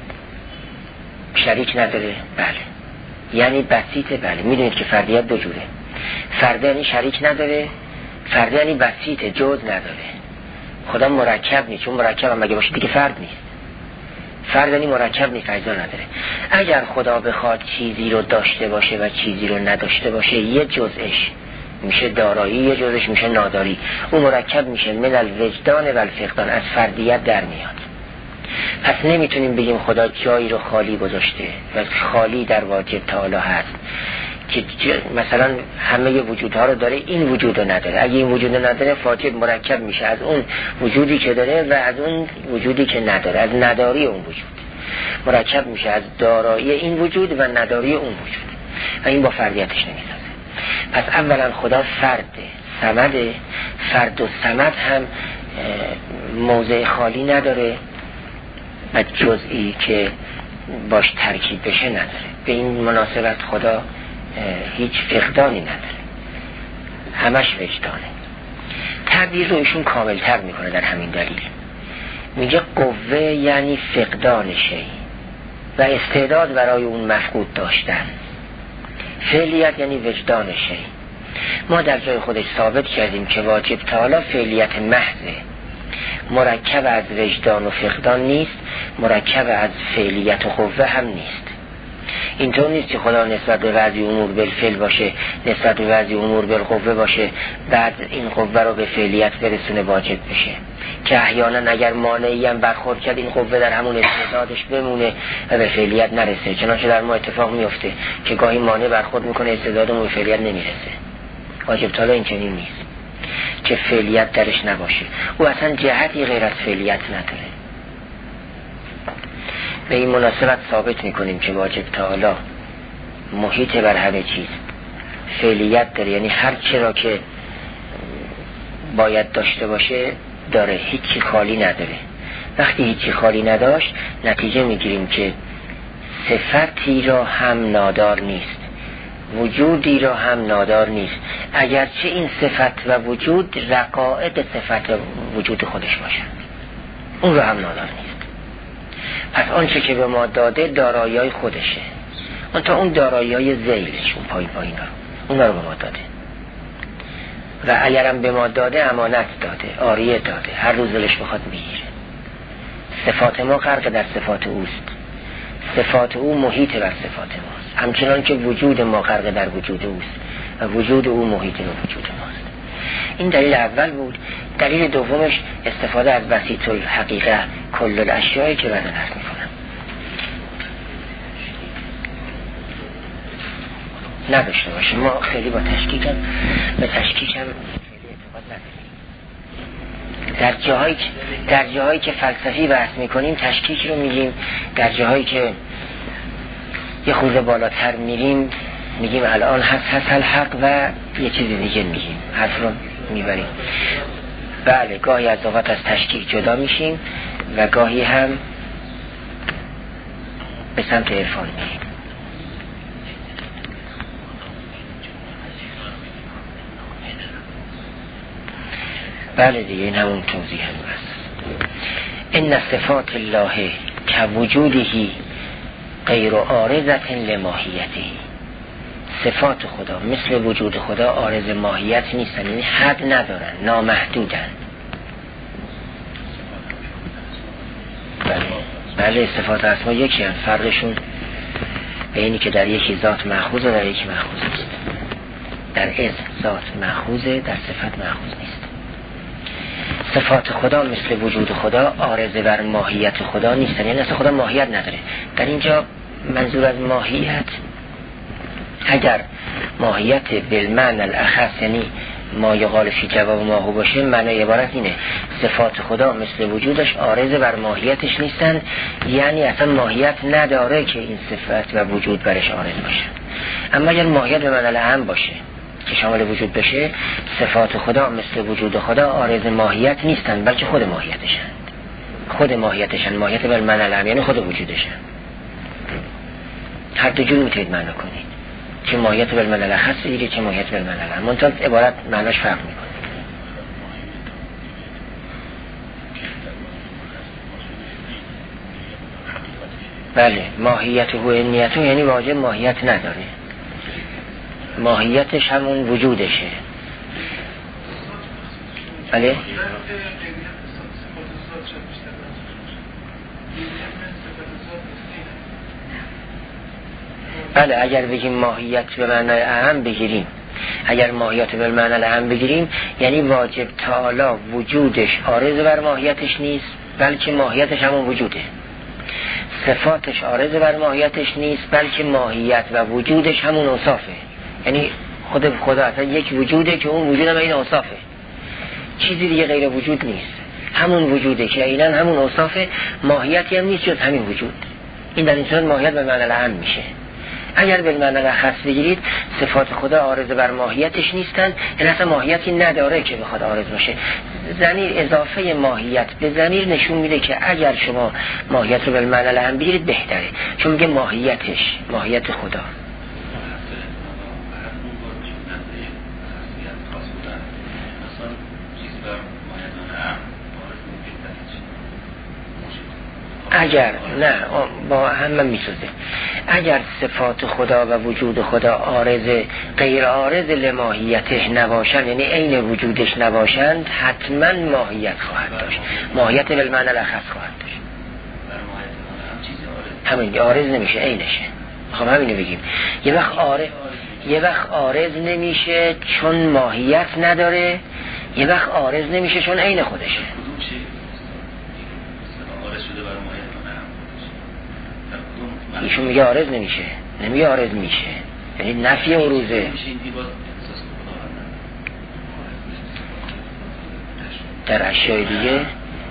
شریک نداره. بله. یعنی بسیطه. بله، میدونید که فردیت دو جوره. فرده یعنی شریک نداره، فرده یعنی بسیطه، جز نداره. خدا مرکب نیست، چون مرکب هم مگه باشه دیگه فرد نیست. فرد یعنی مرکب نیست، اجزا نداره. اگر خدا بخواد چیزی رو داشته باشه و چیزی رو نداشته باشه، یه جزءش میشه دارایی، یه جزش میشه ناداری. اون مرکب میشه من الوجدان و الفقدان، از فردیت در میاد. پس نمیتونیم بگیم خدا جایی رو خالی گذاشته و خالی در واجب تعالی هست که مثلا همه وجودها رو داره، این وجود رو نداره. اگه این وجود رو نداره، واجب مرکب میشه از اون وجودی که داره و از اون وجودی که نداره، از نداری اون وجود مرکب میشه، از دارایی این وجود و نداری اون وجود، و این با فردیتش نمیسازه. پس اولا خدا فرده، صمده. فرد و صمد هم موضع خالی نداره و جزئی که باش ترکیب بشه نداره. به این مناسبت خدا هیچ فقدانی نداره، همش وجدانه. تعبیر رو ایشون کاملتر میکنه در همین دلیل. میگه قوه یعنی فقدان شی و استعداد برای اون مفقود داشتن. فعلیت یعنی وجدان شی. ما در جای خودش ثابت کردیم که واجب تعالی فعلیت محضه، مرکب از وجدان و فقدان نیست، مرکب از فعلیت و قوه هم نیست. اینطور نیست که خدا نسبت به بعضی امور بالفعل باشه، نسبت به بعضی امور بالقوه باشه، بعد این قوه رو به فعلیت برسونه واجب بشه، که احیانا اگر مانعی هم برخورد کرد این قوه در همون استعدادش بمونه و به فعلیت نرسه. چنانچه در ما اتفاق میفته که گاهی مانع برخورد میکنه استعدادمون به فعلیت نمیرسه. واجب تعالی این چنین نیست که فعلیت درش نباشه، او اصلا جهتی غیر از فعلیت نداره. به این مناسبت ثابت میکنیم که واجب تعالی محیط بر همه چیز، فعلیت داره، یعنی هر چی را که باید داشته باشه داره، هیچی خالی نداره. وقتی هیچی خالی نداشت نتیجه میگیریم که صفتی را هم نادار نیست، وجودی را هم نادار نیست، اگرچه این صفت و وجود رقائق صفت و وجود خودش باشند، اون را هم نادار نیست. پس آنچه که به ما داده دارایی‌های خودشه، اون تا اون دارایی‌های ذیلش، اون پایین ها، اون رو به ما داده و اگرم به ما داده امانت داده، عاریه داده، هر روز دلش بخواد میگیره. صفات ما غرق در صفات اوست، صفات او محیط بر صفات ماست، همچنان که وجود ما غرق در وجود اوست و وجود او محیط به وجود ماست. این دلیل اول بود. دلیل دومش استفاده از بسیط الحقیقه کل الاشیاء که بعد عرض میکنم. نداشته باشه، ما خیلی با تشکیکم به تشکیکم خیلی اعتقاد نداریم. در جاهایی که فلسفی بحث میکنیم تشکیک رو میگیم، در جاهایی که یه خورده بالاتر میریم میگیم الان هست الحق و یه چیز دیگه میگیم، حرف رو میبریم. بله، گاهی از اوقات از تشکیک جدا میشیم و گاهی هم به سمت عرفان میریم. بله دیگه، این همون توضیح هم هست. ان صفات الله كوجوده غیر عارضة لماهیته. صفات خدا مثل وجود خدا عارض ماهیت نیستن، یعنی حد ندارن، نامحدودن. بله صفات اسما یکی هست، فرقشون به اینی که در یکی ذات مأخوذ و در یکی مأخوذ نیست. در اسم ذات مأخوذه، در صفت مأخوذ نیست. صفات خدا مثل وجود خدا عارض بر ماهیت خدا نیستن، یعنی اصلا خدا ماهیت نداره. در اینجا منظور از ماهیت، اگر ماهیت بالمعنی الاخص یعنی ما یقال فی جواب ماهو باشه، معنی عبارت اینه صفات خدا مثل وجودش عارض بر ماهیتش نیستن، یعنی اصلا ماهیت نداره که این صفت و وجود برش عارض باشه. اما اگر ماهیت به معنی الاهم باشه که شامل وجود بشه، صفات خدا مثل وجود خدا عارض ماهیت نیستن، بلکه خود ماهیتشن. خود ماهیتشن، ماهیت به معنی الاهم یعنی خود وجودشن. هر دو جور میتونید معنی کنید، چه ماهیت بالمعنی الاخص بگیرید چه ماهیت بالمعنی الاهم، منتها عبارت معناش فرق میکنه. بله، ماهیت و نیت یعنی واجب ماهیت نداره، ماهیتش همون وجودشه. بله بله، اگر بگیم ماهیت به معنی اهم بگیریم، اگر ماهیت به معنی اهم بگیریم یعنی واجب تعالی وجودش عارض بر ماهیتش نیست، بلکه ماهیتش همون وجوده. صفاتش عارض بر ماهیتش نیست، بلکه ماهیت و وجودش همون اوصافه. یعنی خود خدا اصلا یک وجوده که اون وجود هم این اوصافه، چیزی دیگه غیر وجود نیست، همون وجوده که عیناً همون اوصافه، ماهیتی هم نیست جز همین وجود. این در این صورت ماهیت به معنی اهم میشه. اگر بالمعنی الاخص بگیرید صفات خدا عارض بر ماهیتش نیستن، یعنی اصلا ماهیتی نداره که بخواد عارض باشه. ضمیر اضافه ماهیت به ضمیر نشون میده که اگر شما ماهیت رو بالمعنی الاهم بگیرید بهتره، چون میگه ماهیتش، ماهیت خدا. اگر نه با هم میسوزه، اگر صفات خدا و وجود خدا عارض غیر عارض لماهیته نباشند، یعنی عین وجودش نباشند، حتما ماهیت خواهد داشت، ماهیت بالمعنی الاخص خواهد داشت. همین عارض نمیشه، عینشه. خب همینو بگیم. یه وقت عارض نمیشه چون ماهیت نداره، یه وقت عارض نمیشه چون عین خودشه. ایشون میگه عارض نمیشه، نمیگه عارض میشه، یعنی نفی عروضه. در اشیاء دیگه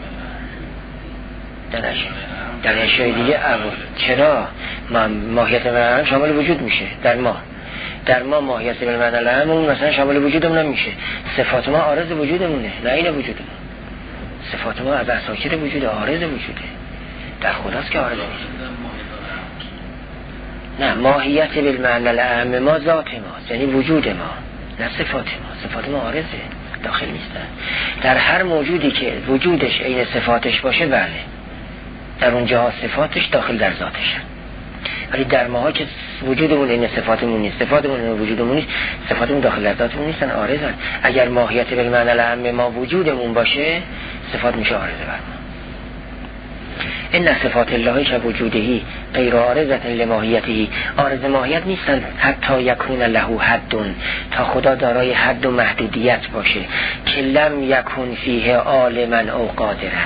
چرا ماهیت بالمعنی شامل وجود میشه؟ در ما ماهیت بالمعنی الاهم مثلا شامل وجودمون میشه. صفات ما عارض وجودمونه، نه این وجودمون. صفات ما از اساکر وجود عارض وجوده، در خداست که عارض نیست. نه، ماهیت بالمعنی الاهم ما ذات ما، یعنی وجود ما، نه صفات ما. صفات ما عارضه، داخل نیستن. در هر موجودی که وجودش عین صفاتش باشه، بله در اونجا صفاتش داخل در ذاتشن. ولی در ماها که وجودمون عین صفاتمون نیست، صفاتمون عین وجودمون نیست، صفاتمون داخل در ذاتمون نیستن، عارضن. اگر ماهیت بالمعنی الاهم ما وجودمون باشه، صفات میشه عارضه بر ما. این صفات الله که وجودهی غیر عارضت لماهیته، عارض ماهیت نیستن. حتی یکون له حد، تا خدا دارای حد و محدودیت باشه، که لم یکون فیه عالما او قادرا،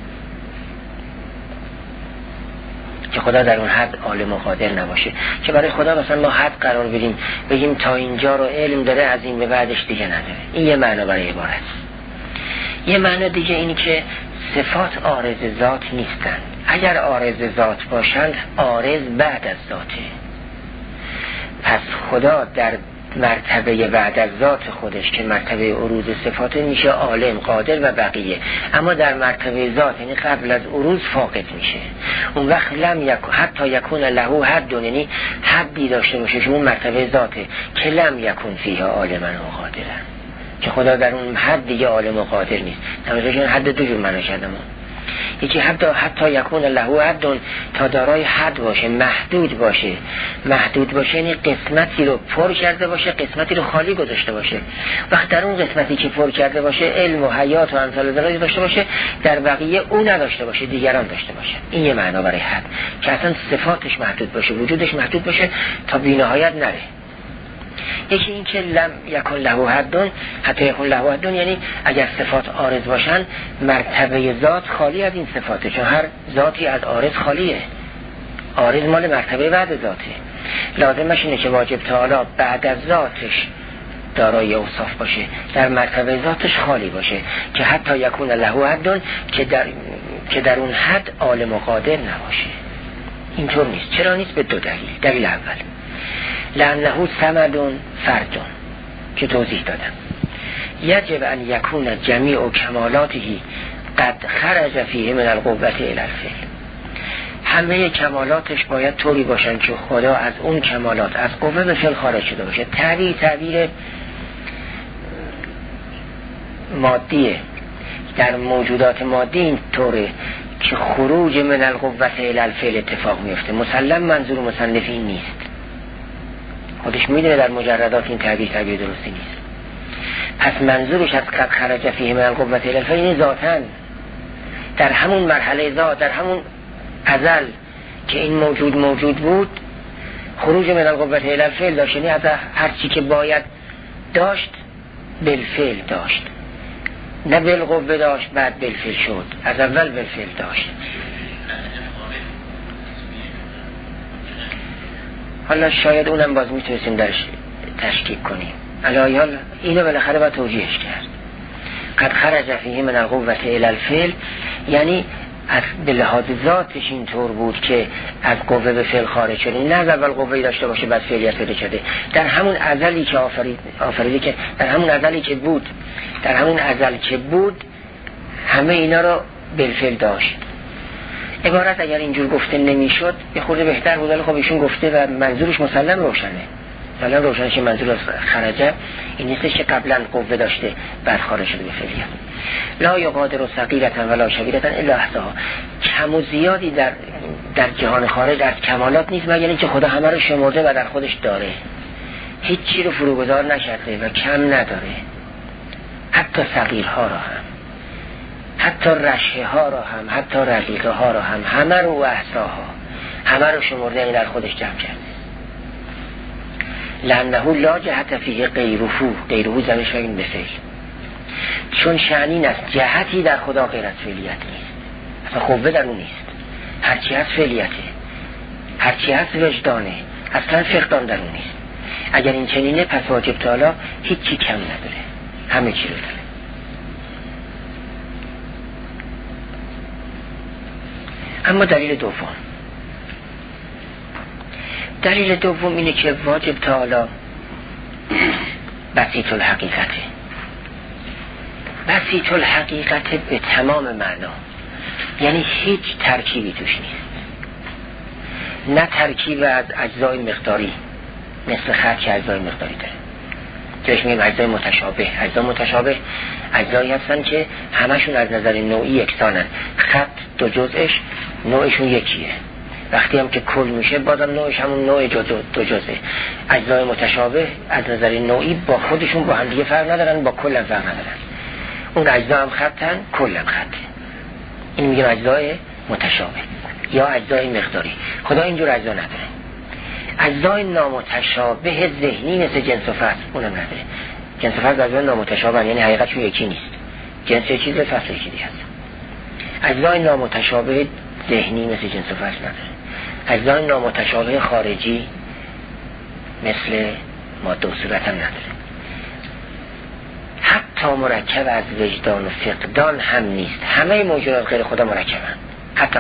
که خدا در اون حد عالم و قادر نباشه. که برای خدا مثلا ما حد قرار بدیم، بگیم تا اینجا رو علم داره، از این به بعدش دیگه نداره. این یه معنا برای عبارت. یه معنا دیگه اینی که صفات عارض ذات نیستن. اگر عارض ذات باشند، عارض بعد از ذاته. پس خدا در مرتبه بعد از ذات خودش که مرتبه عروض صفات میشه عالم، قادر و بقیه، اما در مرتبه ذات یعنی قبل از عروض فاقد میشه. اون وقت حتی یکون له حد، یعنی حدی داشته باشه که اون مرتبه ذاته، که لم یکون فیها عالما و قادرا، که خدا در اون حد دیگه عالم و قادر نیست. نمیشه حد دو جور معنا کردم. یکی حتی یکون له حد، تا دارای حد باشه، محدود باشه یعنی قسمتی رو پر کرده باشه، قسمتی رو خالی گذاشته باشه. وقت در اون قسمتی که پر کرده باشه علم و حیات و امثال ذالک داشته باشه، در بقیه او نداشته باشه، دیگران داشته باشه. این یه معنا برای حد، که اصلا صفاتش محدود باشه، وجودش محدود باشه تا بی‌نهایت نره. یکی این که لم یکن له حد، حتی یکن له حد یعنی اگر صفات عارض باشن، مرتبه ذات خالی از این صفاته، چون هر ذاتی از عارض خالیه. عارض مال مرتبه بعد ذاته. لازمش اینه که واجب تعالی بعد از ذاتش دارای اوصاف باشه، در مرتبه ذاتش خالی باشه، که حتی یکون له حد، که در اون حد عالم و قادر نباشه. اینطور نیست. چرا نیست؟ به دو دلیل. دلیل اول، لأنه صمد فرد، که توضیح دادم. یجب ان یکون جمیع کمالاته قد خرج فیه من القوة الی الفعل. همه کمالاتش باید طوری باشن که خدا از اون کمالات از قوه به فعل خارج شده باشه. تعبیر مادیه. در موجودات مادی این طوره که خروج من القوة الی الفعل اتفاق میفته. مسلم منظور مصنف این نیست، خودش میدونه در مجردات این تعبیر درستی نیست. پس منظورش از قد خرج فیه من القوة الی الفعل این ذاتاً در همون مرحله ذات، در همون ازل که این موجود بود، خروج من القوة الی الفعل داشت، یعنی از هر چی که باید داشت بالفعل داشت، نه بالقوه داشت بعد بالفعل شد، از اول بالفعل داشت. حالا شاید اونم باز میتونستیم درش تشکیک کنیم. علایال اینو بالاخره باید توجیهش کرد. قد خرج فیه من القوة الی الفعل یعنی از به لحاظ ذاتش اینطور بود که از قوه به فعل خارج شده، نه از اول قوه‌ای داشته باشه بعد فعلیت پیدا کرده. در همون ازلی که آفریده که در همون ازلی که بود، در همون ازل که بود همه اینا رو بالفعل داشت. عبارت اگر اینجور گفته نمیشد یه خورده بهتر بود، ولی خب ایشون گفته و منظورش مسلم روشنه. مثلا روشنه که منظور از خرجه این نیستش که قبلا قوه داشته بعد خارج شده به فعلیت. لا یقادر صغیرة ولا کبیرة الا احصاها. کم و زیادی در جهان خارج در کمالات نیست مگر اینکه خدا همه رو شمرده و در خودش داره، هیچ چی رو فروگذار نکرده و کم نداره، حتی صغیرها را هم، حتی رشه ها را هم، حتی رقیقه ها را هم، همه رو و احصاها، همه رو شمرده یعنی در خودش جمع کرده. لانه لا جهت فیه غیره زمینش بگیم به فعل، چون شأنین است جهتی در خدا غیر از فعلیت نیست، اصلا قوه در اون نیست، هرچی هست فعلیته، هرچی هست وجدانه، اصلا فقدان در اون نیست. اگر این چنینه پس واجب تعالی هیچی کم نداره، همه چی رو داره. اما دلیل دوم اینه که واجب تعالی بسیط الحقیقته، بسیط الحقیقته به تمام معنا، یعنی هیچ ترکیبی توش نیست، نه ترکیب از اجزای مقداری مثل خط که اجزای مقداری داره، که میگیم اجزای متشابه. اجزای متشابه اجزایی هستن که همشون از نظر نوعی یکسانن، خط دو جزءش نوعشون یکیه، وقتی هم که کل میشه بازم نوعش همون نوع دو جزءه. اجزای متشابه از نظر نوعی با خودشون با هم دیگه فرق ندارن، با کل هم فرق ندارن، اون اجزا هم خطن، کل هم خطه. این میگیم اجزای متشابه یا اجزای مقداری. خدا اینجور اجزا نداره. اجزای نامتشابه ذهنی مثل جنس و فصل اونم نداره. جنس و فصل اجزای نامتشابه یعنی حقیقتشون یکی نیست، جنس یک چیز فصل یک چیزی هست. اجزای نامتشابه ذهنی مثل جنس و فصل نداره. اجزای نامتشابه خارجی مثل ماده و صورت هم نداره. حتی مرکب از وجدان و فقدان هم نیست. همه موجودات غیر خدا مرکبن، حتی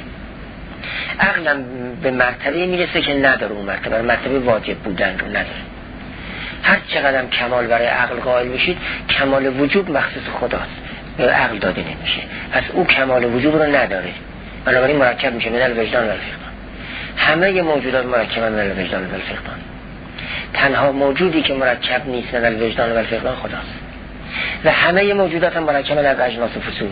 عقلم به مرتبه میرسه که نداره، اون مرتبه واجب بودن رو نداره. هر چقدر کمال برای عقل قائل بشید، کمال وجود مخصوص خداست، به عقل داده نمیشه، پس او کمال وجود رو نداره، بنابراین مرکب میشه من الوجدان و الفقدان. همه موجودات مرکبن من الوجدان و الفقدان. تنها موجودی که مرکب نیست من الوجدان و الفقدان خداست و همه موجودات هم مرکبن از اجناس و فصول،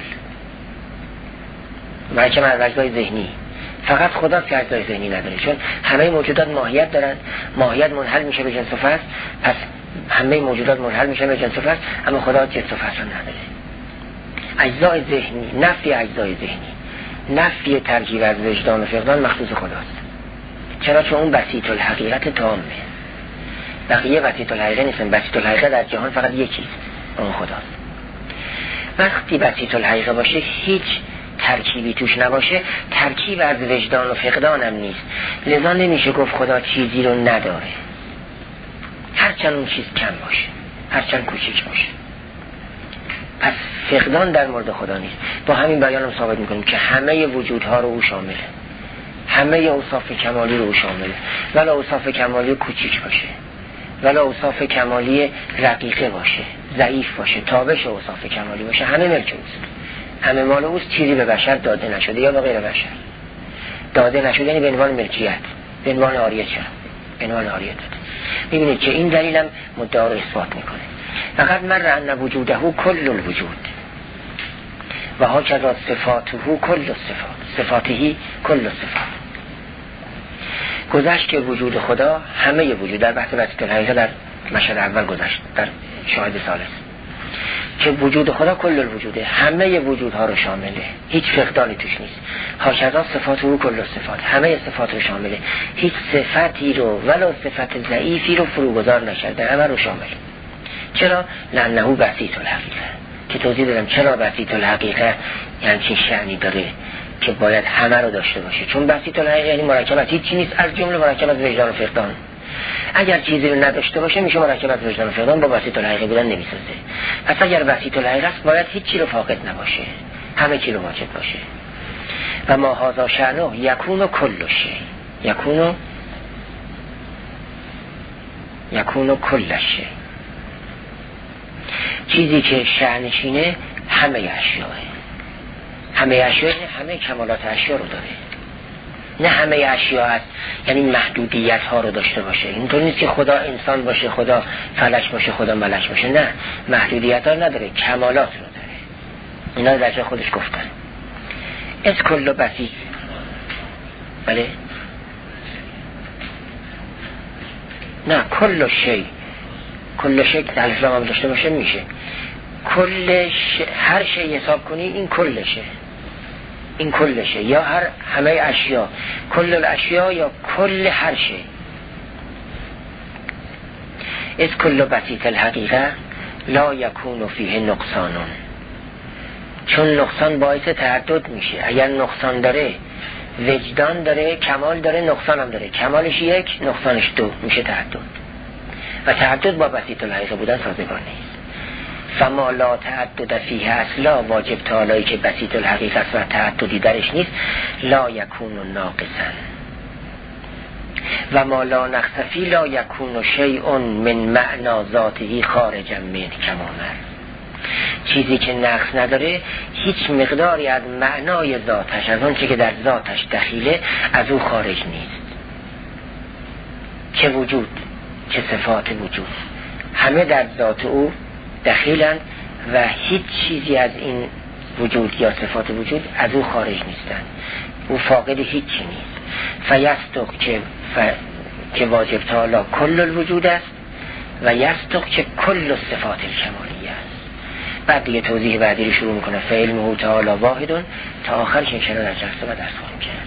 مرکبن از اجزای ذهنی. فقط خدا که اجزای ذهنی نداره، چون همه موجودات ماهیت دارن، ماهیت منحل میشه به جنس و فصل، پس همه موجودات منحل میشه به جنس و فصل، اما خدا جنس و فصل نداره. اجزای ذهنی، نفی اجزای ذهنی، نفی ترکیب از وجدان و فقدان مخصوص خداست. چرا؟ چون اون بسیط الحقیقت تامه، بقیه بسیط الحقیقت نیستن. بسیط الحقیقت در جهان فقط یکیست، اون خداست. وقتی بسیط الحقیقت باشه هیچ ترکیبی توش نباشه، ترکیب از وجدان و فقدان هم نیست، لذا نمیشه گفت خدا چیزی رو نداره، هرچند اون چیز کم باشه، هرچند کوچیک باشه. پس فقدان در مورد خدا نیست. با همین بیان هم ثابت میکنیم که همه وجودها رو او شامله، همه اوصاف کمالی رو او شامله، ولی اوصاف کمالی کوچیک باشه، ولی اوصاف کمالی رقیقه باشه، ضعیف باشه، تابش اوصاف کمالی باشه، همه ملک اوست، همه مال اوست، چیزی به بشر داده نشده یا به غیر بشر داده نشده، یعنی به عنوان ملکیت، به عنوان عاریت شد، به عنوان عاریت داده. میبینید که این دلیل هم مدعا رو اثبات میکنه. فقط مر ان وجوده کل الوجود و هاکذا صفاته کل الصفات، صفاته کل الصفات. گذشت که وجود خدا همه وجود، در بحث بسیط الحقیقه در مشهد اول گذشت، در شاهد ثالث، که وجود خدا کل الوجوده، همه وجودها رو شامله، هیچ فقدانی توش نیست. هاکذا صفاته کل الصفات، همه صفات رو شامله، هیچ صفتی رو ولو صفت ضعیفی رو فروگذار نشده، همه رو شامله. چرا؟ لانه بسیط الحقیقه، که توضیح دادم چرا بسیط الحقیقه یعنی چه شأنی داره که باید همه رو داشته باشه. چون بسیط الحقیقه یعنی مرکب از هیچ چیز نیست، از جمله مرکب از وجدان و فقدان. اگر چیزی رو نداشته باشه میشه مرکب از وجدان و فقدان، با بسیط الحقیقه بودن نمیسازه. پس اگر بسیط الحقیقه است باید هیچ چیز رو فاقد نباشه، همه چی رو واجد باشه. و ما هذا شأنه یکون کل شیء، یکون کل شیء. چیزی که شأنشینه همه اشیاء، همه اشیاء همه کمالات اشیاء رو داره، نه همه اشیاء هست یعنی محدودیت ها رو داشته باشه. اینطور نیست که خدا انسان باشه، خدا فلک باشه، خدا ملک باشه، نه، محدودیت ها نداره، کمالات رو داره. اینا در جای خودش گفتن. از کل بسیط، بله نه، کل شی، کل شی که الفلام هم داشته باشه میشه هر شی حساب کنی این کلشه، این کلشه، یا همه اشیا، کل الاشیا یا کل هر شی. از کل بسیط الحقیقه لا یکون فیه نقصانون، چون نقصان باعث تردد میشه. اگر نقصان داره، وجدان داره، کمال داره، نقصان هم داره، کمالش یک، نقصانش دو، میشه تردد. و تردد با بسیط الحقیقه بودن سازگار نیست. فما لا تعدد فیه اصلا، واجب تعالی که بسیط الحقیقه است و تعددی درش نیست، لا یکون ناقصا. و ما لا نقص فی لا یکون شیء من معنی ذاته خارجا من کمامر. چیزی که نقص نداره هیچ مقداری از معنای ذاتش، از اون چی که در ذاتش دخیله، از او خارج نیست. چه وجود چه صفات وجود همه در ذات او دخیلند و هیچ چیزی از این وجود یا صفات وجود از او خارج نیستند. او فاقد هیچی نیست. فیستق که واجب تعالی کل الوجود است و یستق که کل صفات الکمالیه است. بعد دیگه توضیح بعدی رو شروع میکنه. فعلمه تعالی واحدون تا آخرش انشاءالله در جلسه و درس خواهیم کرد.